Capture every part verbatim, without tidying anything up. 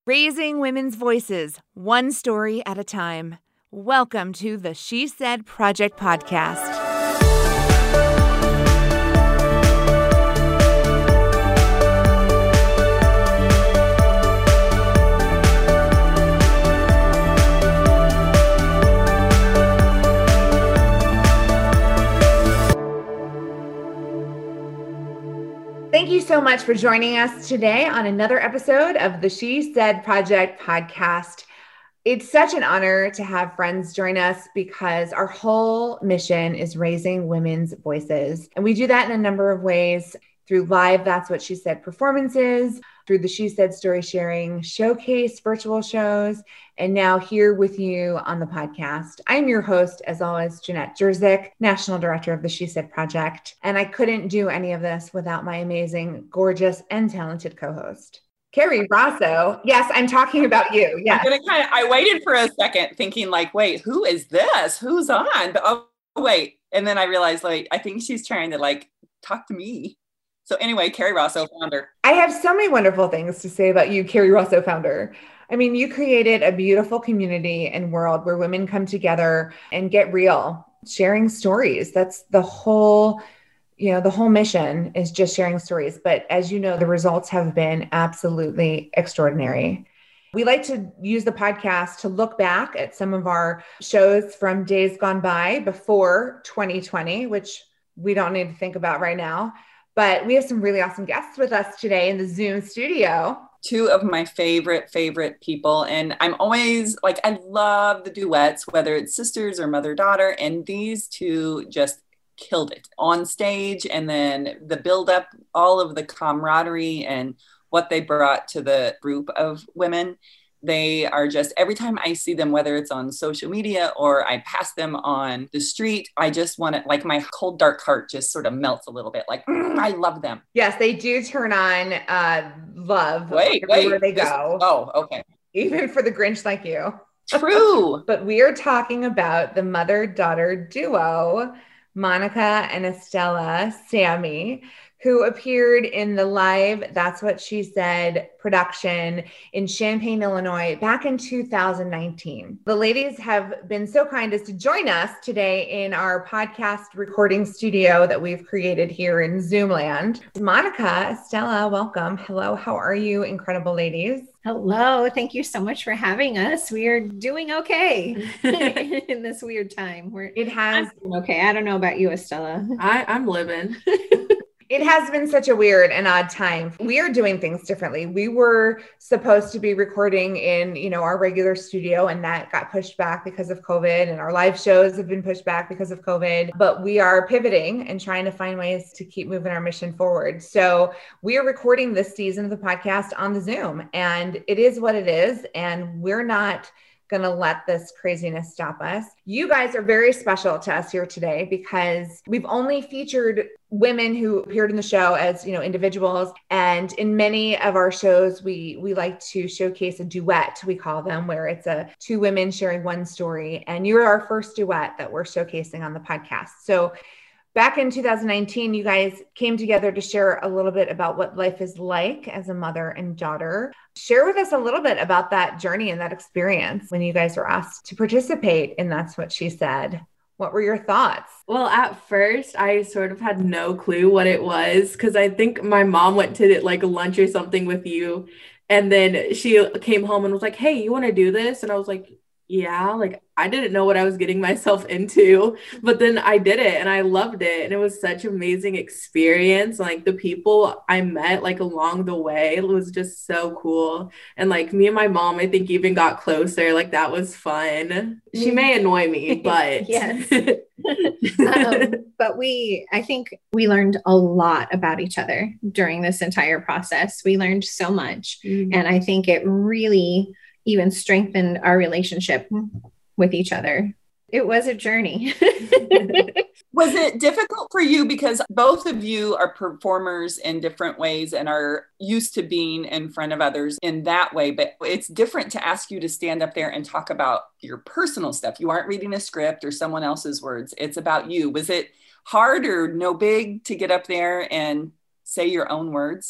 Raising women's voices, one story at a time. Welcome to the She Said Project podcast. Thank you so much for joining us today on another episode of the She Said Project podcast. It's such an honor to have friends join us because our whole mission is raising women's voices. And we do that in a number of ways through live That's What She Said performances, through the She Said Story Sharing Showcase virtual shows, and now here with you on the podcast. I'm your host, as always, Jeanette Jerzik, National Director of the She Said Project. And I couldn't do any of this without my amazing, gorgeous, and talented co-host, Carrie Rosso. Yes, I'm talking about you. Yes. I'm gonna kind of, I waited for a second thinking like, wait, who is this? Who's on? But, oh, wait. And then I realized, like, I think she's trying to like talk to me. So anyway, Carrie Rosso, founder. I have so many wonderful things to say about you, Carrie Rosso, founder. I mean, you created a beautiful community and world where women come together and get real, sharing stories. That's the whole, you know, the whole mission is just sharing stories. But as you know, the results have been absolutely extraordinary. We like to use the podcast to look back at some of our shows from days gone by before twenty twenty, which we don't need to think about right now. But we have some really awesome guests with us today in the Zoom studio. Two of my favorite, favorite people. And I'm always like, I love the duets, whether it's sisters or mother-daughter. And these two just killed it on stage. And then the build up, all of the camaraderie and what they brought to the group of women. They are just, every time I see them, whether it's on social media or I pass them on the street, I just want to, like, my cold, dark heart just sort of melts a little bit. Like, mm, I love them. Yes, they do turn on uh, love wait, everywhere wait, they this, go. Oh, okay. Even for the Grinch like you. True. But we are talking about the mother-daughter duo, Monica and Estella Sammy, who appeared in the live That's What She Said production in Champaign, Illinois, back in two thousand nineteen. The ladies have been so kind as to join us today in our podcast recording studio that we've created here in Zoomland. Monica, Estella, welcome. Hello, how are you, incredible ladies? Hello. Thank you so much for having us. We are doing okay in this weird time. We're, it has okay. I don't know about you, Estella. I, I'm living. It has been such a weird and odd time. We are doing things differently. We were supposed to be recording in, you know, our regular studio, and that got pushed back because of COVID, and our live shows have been pushed back because of COVID, but we are pivoting and trying to find ways to keep moving our mission forward. So we are recording this season of the podcast on the Zoom, and it is what it is. And we're not going to let this craziness stop us. You guys are very special to us here today because we've only featured women who appeared in the show as, you know, individuals. And in many of our shows, we, we like to showcase a duet, we call them, where it's a two women sharing one story. And you're our first duet that we're showcasing on the podcast. So back in two thousand nineteen, you guys came together to share a little bit about what life is like as a mother and daughter. Share with us a little bit about that journey and that experience when you guys were asked to participate in That's What She Said. What were your thoughts? Well, at first, I sort of had no clue what it was because I think my mom went to like lunch or something with you. And then she came home and was like, hey, you want to do this? And I was like, yeah, like I didn't know what I was getting myself into, but then I did it and I loved it. And it was such an amazing experience. Like the people I met like along the way, it was just so cool. And like me and my mom, I think even got closer. Like that was fun. She may annoy me, but yes. um, but we, I think we learned a lot about each other during this entire process. We learned so much. Mm-hmm. And I think it really even strengthened our relationship with each other. It was a journey. Was it difficult for you because both of you are performers in different ways and are used to being in front of others in that way, but it's different to ask you to stand up there and talk about your personal stuff. You aren't reading a script or someone else's words. It's about you. Was it hard or no big to get up there and say your own words?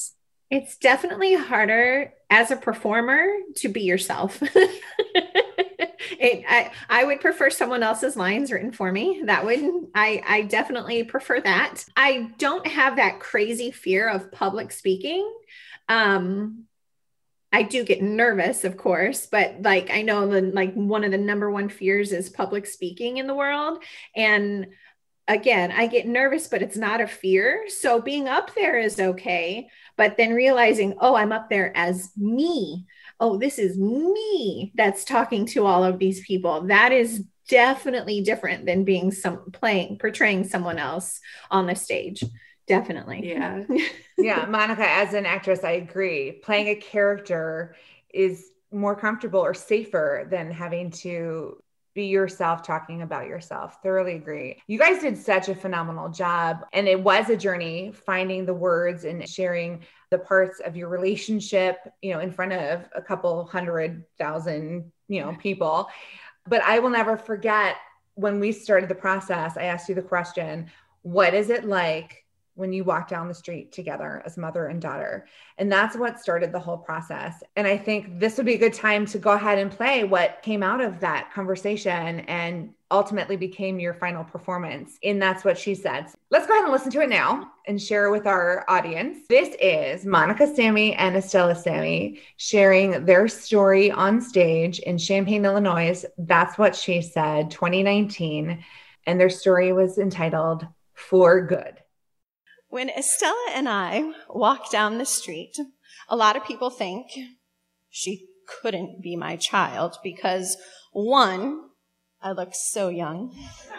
It's definitely harder as a performer to be yourself. It, I, I would prefer someone else's lines written for me. That would, I, I definitely prefer that. I don't have that crazy fear of public speaking. Um, I do get nervous, of course, but like, I know the, like one of the number one fears is public speaking in the world. And again, I get nervous, but it's not a fear. So being up there is okay. But then realizing, oh, I'm up there as me. Oh, this is me that's talking to all of these people. That is definitely different than being some playing, portraying someone else on the stage. Definitely. Yeah. Yeah. Monica, as an actress, I agree. Playing a character is more comfortable or safer than having to be yourself talking about yourself. Thoroughly agree. You guys did such a phenomenal job. And it was a journey finding the words and sharing the parts of your relationship, you know, in front of a couple hundred thousand, you know, people. But I will never forget when we started the process, I asked you the question, what is it like when you walk down the street together as mother and daughter? And that's what started the whole process. And I think this would be a good time to go ahead and play what came out of that conversation and ultimately became your final performance. And That's What She Said. Let's go ahead and listen to it now and share with our audience. This is Monica Sammy and Estella Sammy sharing their story on stage in Champaign, Illinois. That's What She Said, twenty nineteen. And their story was entitled For Good. When Estella and I walk down the street, a lot of people think she couldn't be my child because, one, I look so young,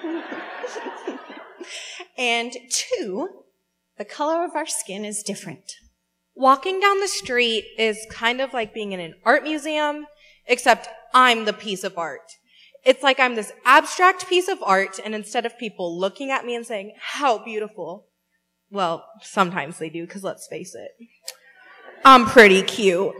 and two, the color of our skin is different. Walking down the street is kind of like being in an art museum, except I'm the piece of art. It's like I'm this abstract piece of art, and instead of people looking at me and saying, how beautiful, well, sometimes they do, because let's face it, I'm pretty cute.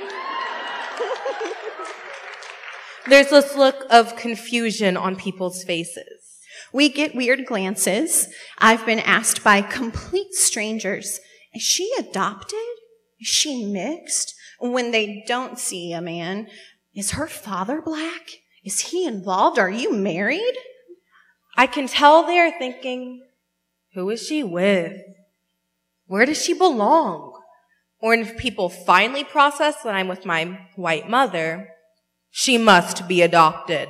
There's this look of confusion on people's faces. We get weird glances. I've been asked by complete strangers, is she adopted? Is she mixed? When they don't see a man, is her father black? Is he involved? Are you married? I can tell they are thinking, who is she with? Where does she belong? Or if people finally process that I'm with my white mother, she must be adopted.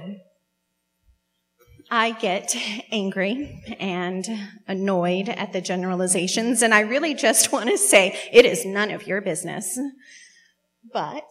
I get angry and annoyed at the generalizations, and I really just want to say it is none of your business. But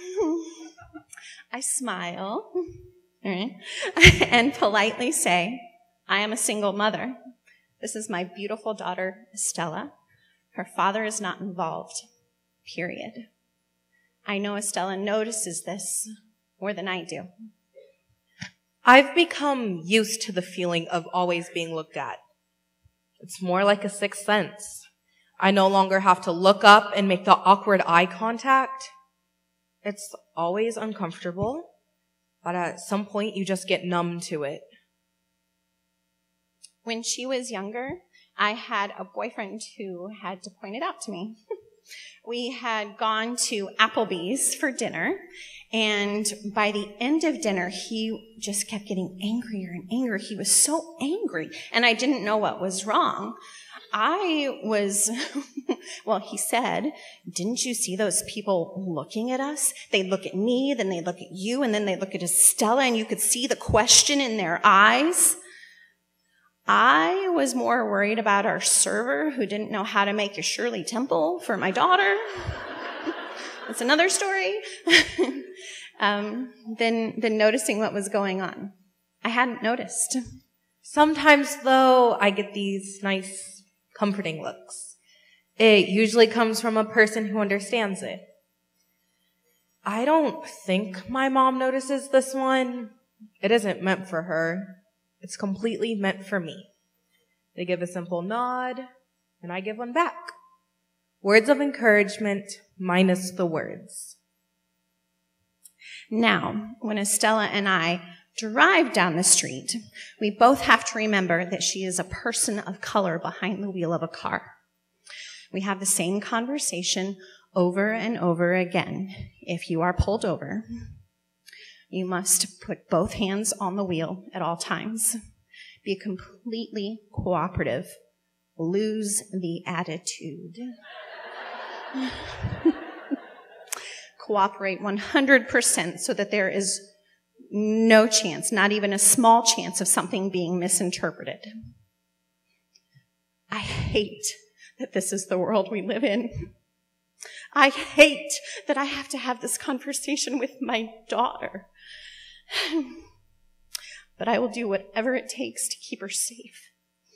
I smile and politely say, I am a single mother. This is my beautiful daughter, Estella. Her father is not involved, period. I know Estella notices this more than I do. I've become used to the feeling of always being looked at. It's more like a sixth sense. I no longer have to look up and make the awkward eye contact. It's always uncomfortable, but at some point you just get numb to it. When she was younger, I had a boyfriend who had to point it out to me. We had gone to Applebee's for dinner, and by the end of dinner, he just kept getting angrier and angrier. He was so angry, and I didn't know what was wrong. I was, well, he said, didn't you see those people looking at us? They look at me, then they look at you, and then they look at Estella, and you could see the question in their eyes. I was more worried about our server who didn't know how to make a Shirley Temple for my daughter. That's another story. um, than, than noticing what was going on. I hadn't noticed. Sometimes, though, I get these nice, comforting looks. It usually comes from a person who understands it. I don't think my mom notices this one. It isn't meant for her. It's completely meant for me. They give a simple nod, and I give one back. Words of encouragement minus the words. Now, when Estella and I drive down the street, we both have to remember that she is a person of color behind the wheel of a car. We have the same conversation over and over again, if you are pulled over, you must put both hands on the wheel at all times. Be completely cooperative. Lose the attitude. Cooperate one hundred percent so that there is no chance, not even a small chance of something being misinterpreted. I hate that this is the world we live in. I hate that I have to have this conversation with my daughter. But I will do whatever it takes to keep her safe.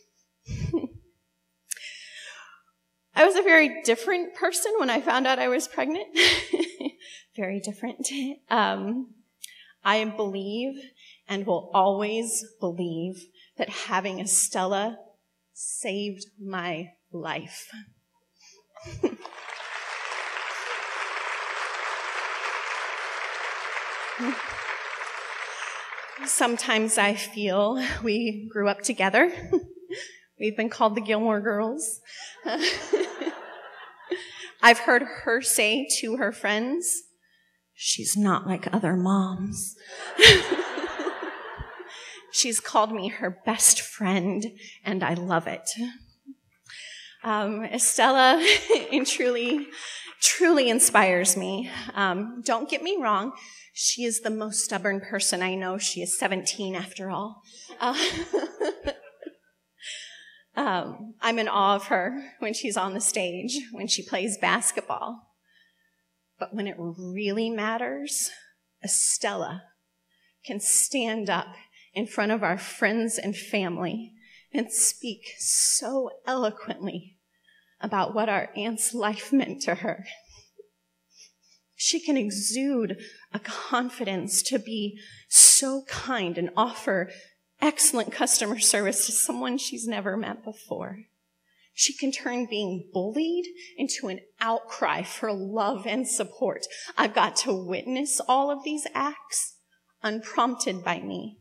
I was a very different person when I found out I was pregnant. Very different. Um, I believe and will always believe that having Estella saved my life. Sometimes I feel we grew up together. We've been called the Gilmore Girls. I've heard her say to her friends, she's not like other moms. She's called me her best friend, and I love it. Um, Estella truly, truly inspires me. Um, don't get me wrong. She is the most stubborn person I know. She is seventeen after all. Uh, um, I'm in awe of her when she's on the stage, when she plays basketball. But when it really matters, Estella can stand up in front of our friends and family and speak so eloquently about what our aunt's life meant to her. She can exude a confidence to be so kind and offer excellent customer service to someone she's never met before. She can turn being bullied into an outcry for love and support. I've got to witness all of these acts unprompted by me.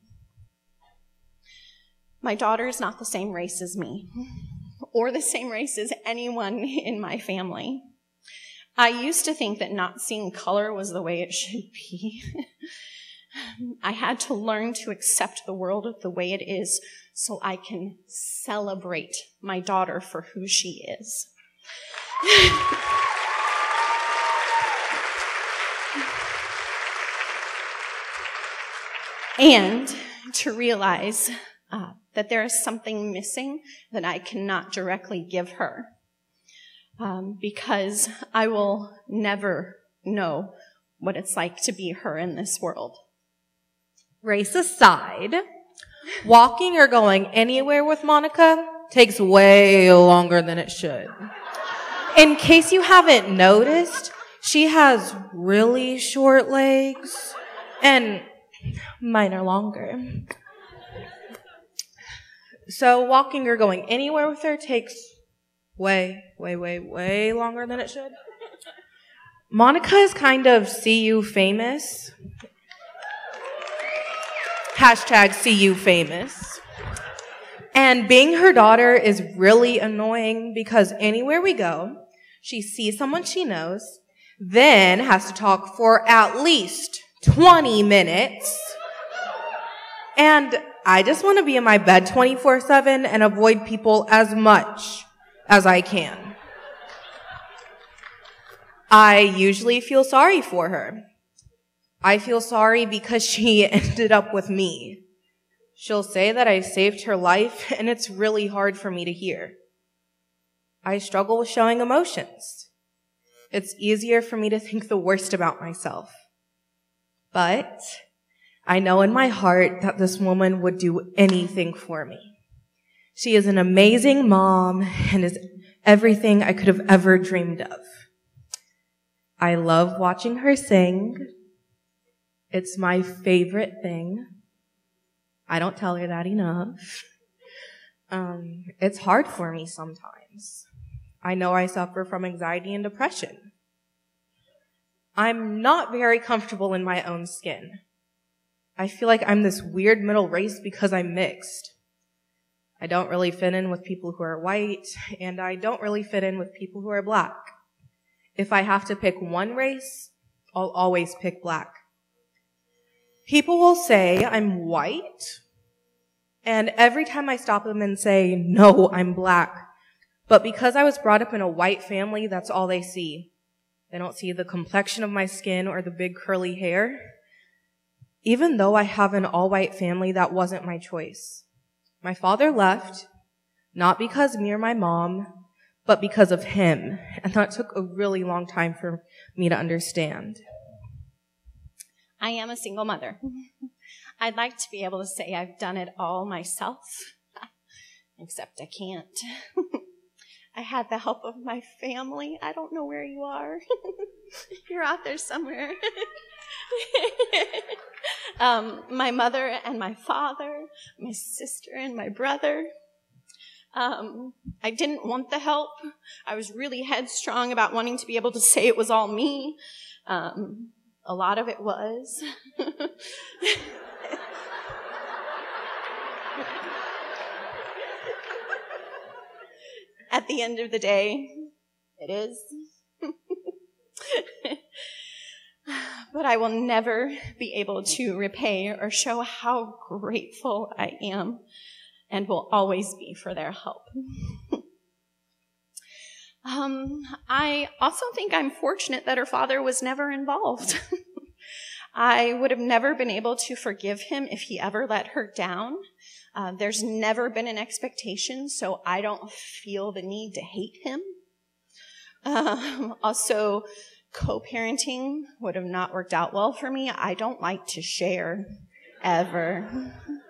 My daughter is not the same race as me, or the same race as anyone in my family. I used to think that not seeing color was the way it should be. I had to learn to accept the world the way it is so I can celebrate my daughter for who she is. And to realize uh, that there is something missing that I cannot directly give her. Um, because I will never know what it's like to be her in this world. Race aside, walking or going anywhere with Monica takes way longer than it should. In case you haven't noticed, she has really short legs and mine are longer. So walking or going anywhere with her takes way, way, way, way longer than it should. Monica is kind of C U famous. Hashtag C U famous. And being her daughter is really annoying because anywhere we go, she sees someone she knows, then has to talk for at least twenty minutes. And I just want to be in my bed twenty-four seven and avoid people as much as I can. I usually feel sorry for her. I feel sorry because she ended up with me. She'll say that I saved her life, and it's really hard for me to hear. I struggle with showing emotions. It's easier for me to think the worst about myself. But I know in my heart that this woman would do anything for me. She is an amazing mom and is everything I could have ever dreamed of. I love watching her sing. It's my favorite thing. I don't tell her that enough. Um, it's hard for me sometimes. I know I suffer from anxiety and depression. I'm not very comfortable in my own skin. I feel like I'm this weird middle race because I'm mixed. I don't really fit in with people who are white, and I don't really fit in with people who are black. If I have to pick one race, I'll always pick black. People will say I'm white, and every time I stop them and say, no, I'm black. But because I was brought up in a white family, that's all they see. They don't see the complexion of my skin or the big curly hair. Even though I have an all-white family, that wasn't my choice. My father left, not because me or my mom, but because of him. And that took a really long time for me to understand. I am a single mother. I'd like to be able to say I've done it all myself, except I can't. I had the help of my family. I don't know where you are. You're out there somewhere. um, my mother and my father, my sister and my brother. Um, I didn't want the help. I was really headstrong about wanting to be able to say it was all me. Um, a lot of it was. At the end of the day, it is. But I will never be able to repay or show how grateful I am and will always be for their help. um, I also think I'm fortunate that her father was never involved. I would have never been able to forgive him if he ever let her down. Uh, there's never been an expectation, so I don't feel the need to hate him. Um, also, co-parenting would have not worked out well for me. I don't like to share, ever.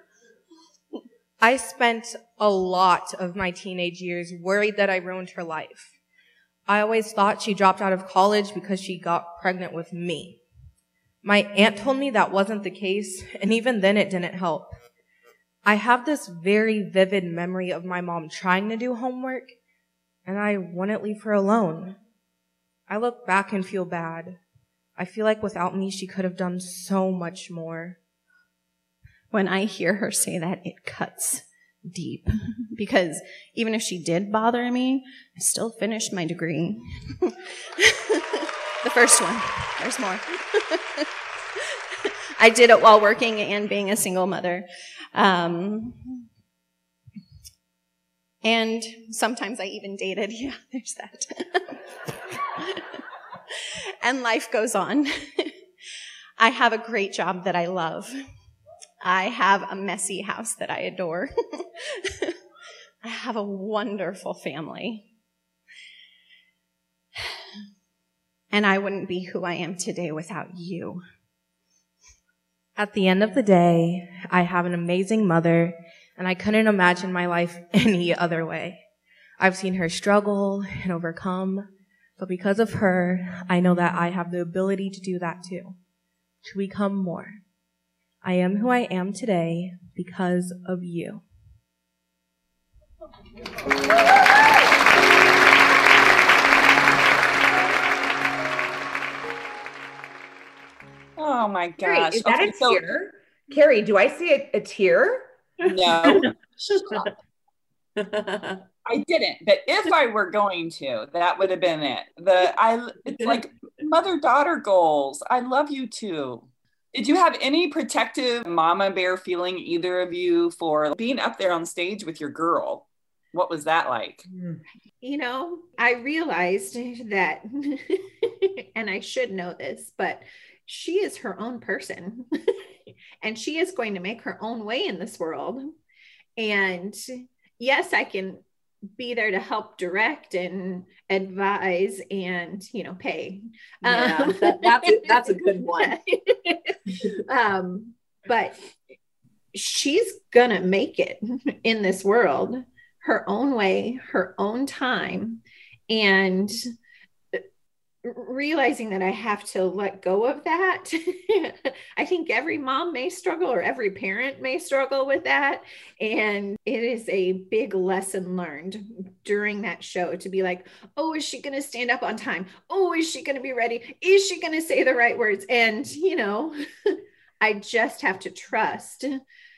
I spent a lot of my teenage years worried that I ruined her life. I always thought she dropped out of college because she got pregnant with me. My aunt told me that wasn't the case, and even then it didn't help. I have this very vivid memory of my mom trying to do homework, and I wouldn't leave her alone. I look back and feel bad. I feel like without me, she could have done so much more. When I hear her say that, it cuts deep. Because even if she did bother me, I still finished my degree. The first one. There's more. I did it while working and being a single mother. Um, and sometimes I even dated. Yeah, there's that. And life goes on. I have a great job that I love. I have a messy house that I adore. I have a wonderful family. And I wouldn't be who I am today without you. At the end of the day, I have an amazing mother, and I couldn't imagine my life any other way. I've seen her struggle and overcome, but because of her, I know that I have the ability to do that too, to become more. I am who I am today because of you. Oh my gosh. Carrie, is that okay, a so, tear? Carrie, do I see a, a tear? No. I didn't, but if I were going to, that would have been it. The I it's like mother-daughter goals. I love you too. Did you have any protective mama bear feeling, either of you, for being up there on stage with your girl? What was that like? You know, I realized that, and I should know this, but she is her own person and she is going to make her own way in this world. And yes, I can be there to help direct and advise and, you know, pay. Yeah, um, that, that's, a, that's a good one. um, but she's gonna make it in this world her own way, her own time, and realizing that I have to let go of that. I think every mom may struggle, or every parent may struggle with that. And it is a big lesson learned during that show to be like, oh, is she going to stand up on time? Oh, is she going to be ready? Is she going to say the right words? And, you know, I just have to trust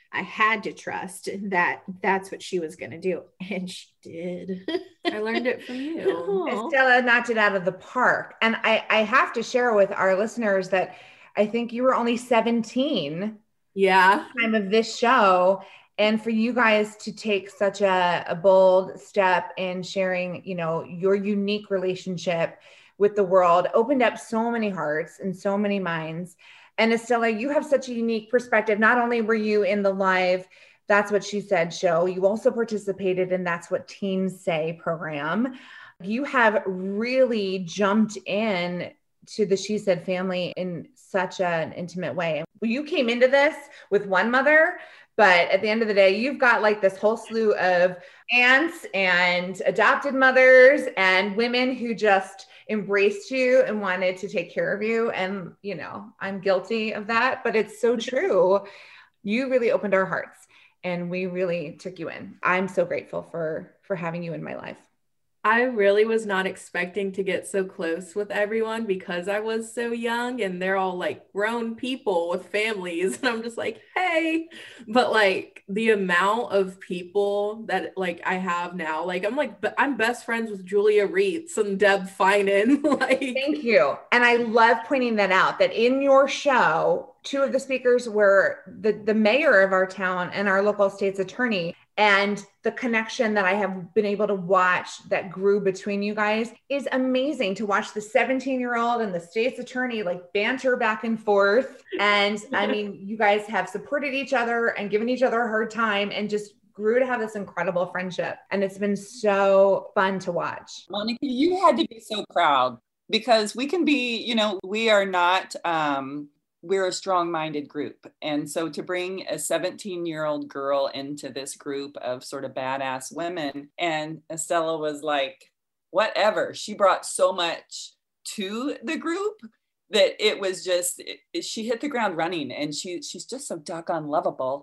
I had to trust that that's what she was going to do. And she did. I learned it from you. Estella knocked it out of the park. And I, I have to share with our listeners that I think you were only seventeen. Yeah. At the time of this show. And for you guys to take such a, a bold step in sharing, you know, your unique relationship with the world opened up so many hearts and so many minds. And Estella, you have such a unique perspective. Not only were you in the live That's What She Said show, you also participated in That's What Teens Say program. You have really jumped in to the She Said family in such an intimate way. You came into this with one mother, but at the end of the day, you've got like this whole slew of aunts and adopted mothers and women who just embraced you and wanted to take care of you. And, you know, I'm guilty of that, but it's so true. You really opened our hearts and we really took you in. I'm so grateful for, for having you in my life. I really was not expecting to get so close with everyone because I was so young and they're all like grown people with families. And I'm just like, hey, but like the amount of people that like I have now, like I'm like, I'm best friends with Julia Reitz and Deb Finan. Like, thank you. And I love pointing that out, that in your show, two of the speakers were the, the mayor of our town and our local state's attorney. And the connection that I have been able to watch that grew between you guys is amazing, to watch the seventeen year old and the state's attorney like banter back and forth. And I mean, you guys have supported each other and given each other a hard time and just grew to have this incredible friendship. And it's been so fun to watch. Monica, you had to be so proud because we can be, you know, we are not, um, we're a strong-minded group. And so to bring a seventeen year old girl into this group of sort of badass women, and Estella was like, whatever, she brought so much to the group that it was just, it, it, she hit the ground running, and she she's just so doggone lovable.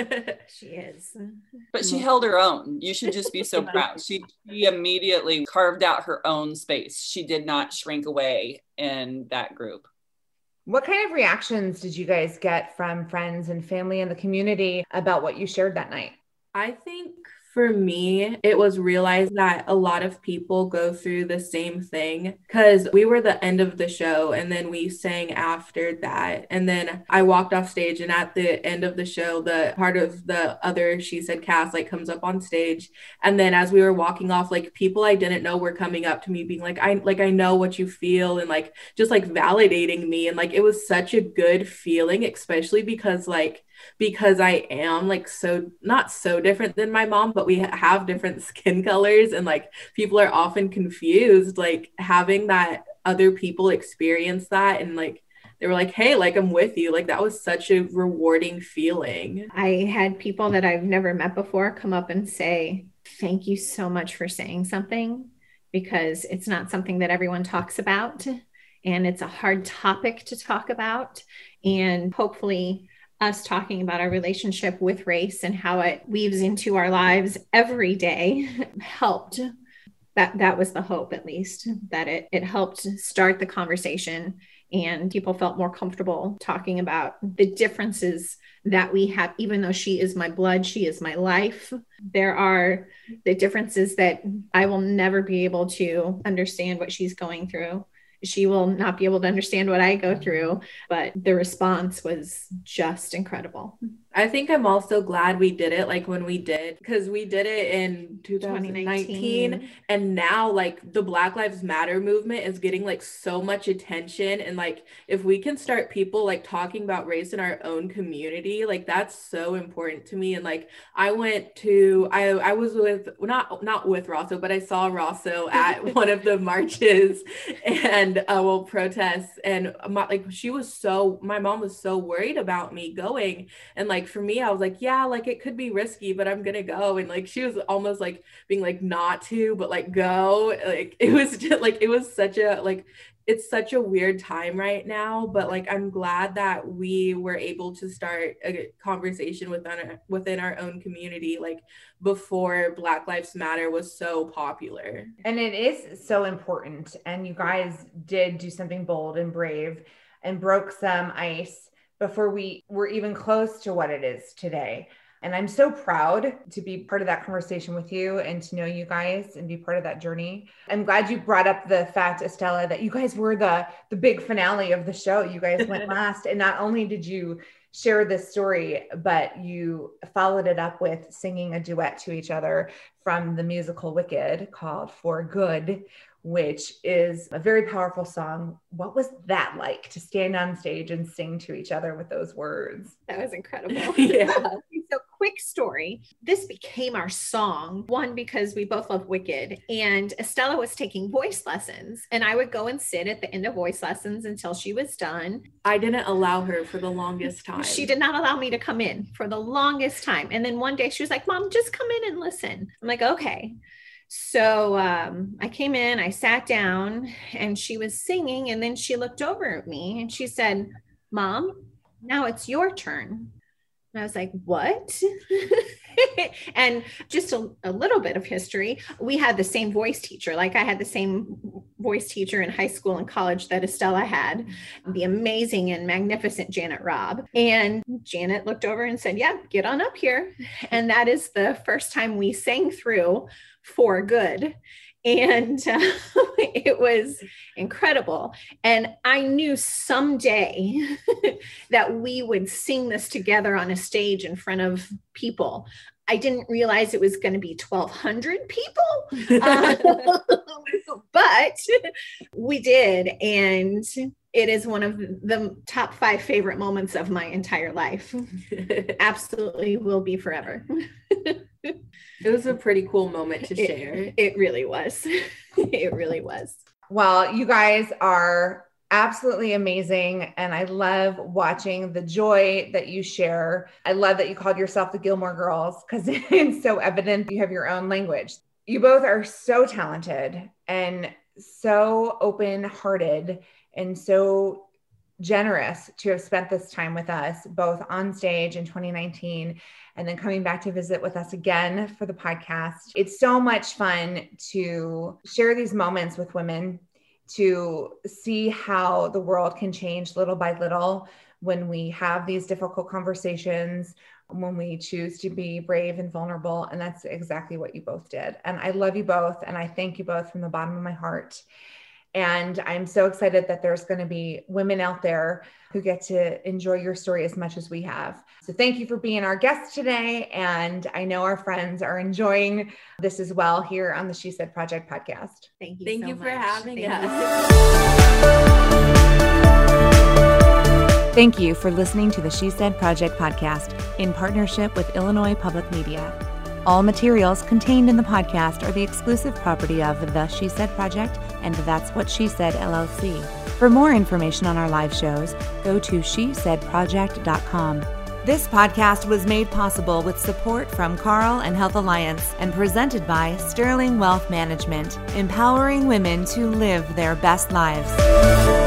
She is. But she held her own. You should just be so proud. She, she immediately carved out her own space. She did not shrink away in that group. What kind of reactions did you guys get from friends and family in the community about what you shared that night? I think for me, it was realized that a lot of people go through the same thing because we were the end of the show and then we sang after that. And then I walked off stage, and at the end of the show, the part of the other She Said cast like comes up on stage. And then as we were walking off, like people I didn't know were coming up to me being like, I like, I know what you feel, and like just like validating me. And like, it was such a good feeling, especially because like, because I am like so not so different than my mom, but we have different skin colors, and like people are often confused, like having that other people experience that, and like they were like, hey, like I'm with you. Like that was such a rewarding feeling. I had people that I've never met before come up and say, thank you so much for saying something, because it's not something that everyone talks about, and it's a hard topic to talk about. And hopefully us talking about our relationship with race and how it weaves into our lives every day helped. That that was the hope, at least, that it it helped start the conversation, and people felt more comfortable talking about the differences that we have. Even though she is my blood, she is my life, there are the differences that I will never be able to understand what she's going through. She will not be able to understand what I go through, but the response was just incredible. I think I'm also glad we did it like when we did, because we did it in twenty nineteen, and now like the Black Lives Matter movement is getting like so much attention, and like if we can start people like talking about race in our own community, like that's so important to me. And like I went to I I was with not not with Rosso, but I saw Rosso at one of the marches and uh, well protests, and my, like she was so my mom was so worried about me going, and like for me I was like, yeah, like it could be risky, but I'm gonna go. And like she was almost like being like not to, but like go. Like it was just like it was such a like it's such a weird time right now, but like I'm glad that we were able to start a conversation within our, within our own community, like before Black Lives Matter was so popular. And it is so important. And you guys did do something bold and brave and broke some ice before we were even close to what it is today. And I'm so proud to be part of that conversation with you and to know you guys and be part of that journey. I'm glad you brought up the fact, Estella, that you guys were the, the big finale of the show. You guys went last. And not only did you share this story, but you followed it up with singing a duet to each other from the musical Wicked called For Good, which is a very powerful song. What was that like to stand on stage and sing to each other with those words? That was incredible. Yeah. So quick story. This became our song, one, because we both love Wicked, and Estella was taking voice lessons, and I would go and sit at the end of voice lessons until she was done. I didn't allow her for the longest time. She did not allow me to come in for the longest time. And then one day she was like, Mom, just come in and listen. I'm like, okay. So um, I came in, I sat down, and she was singing, and then she looked over at me and she said, Mom, now it's your turn. And I was like, what? And just a, a little bit of history. We had the same voice teacher. Like I had the same voice teacher in high school and college that Estella had, the amazing and magnificent Janet Robb. And Janet looked over and said, yeah, get on up here. And that is the first time we sang through For Good. And uh, it was incredible. And I knew someday that we would sing this together on a stage in front of people. I didn't realize it was going to be twelve hundred people, uh, but we did. And it is one of the top five favorite moments of my entire life. Absolutely will be forever. It was a pretty cool moment to it, share. It really was. It really was. Well, you guys are absolutely amazing. And I love watching the joy that you share. I love that you called yourself the Gilmore Girls because it's so evident you have your own language. You both are so talented and so open-hearted and so generous to have spent this time with us, both on stage in twenty nineteen and then coming back to visit with us again for the podcast. It's so much fun to share these moments with women, to see how the world can change little by little when we have these difficult conversations, when we choose to be brave and vulnerable. And that's exactly what you both did. And I love you both. And I thank you both from the bottom of my heart. And I'm so excited that there's going to be women out there who get to enjoy your story as much as we have. So thank you for being our guest today. And I know our friends are enjoying this as well here on the She Said Project podcast. Thank you. Thank so you for much. having Thank us. You. Thank you for listening to the She Said Project podcast in partnership with Illinois Public Media. All materials contained in the podcast are the exclusive property of the She Said Project and That's What She Said L L C. For more information on our live shows, go to she said project dot com. This podcast was made possible with support from Carl and Health Alliance and presented by Sterling Wealth Management, empowering women to live their best lives.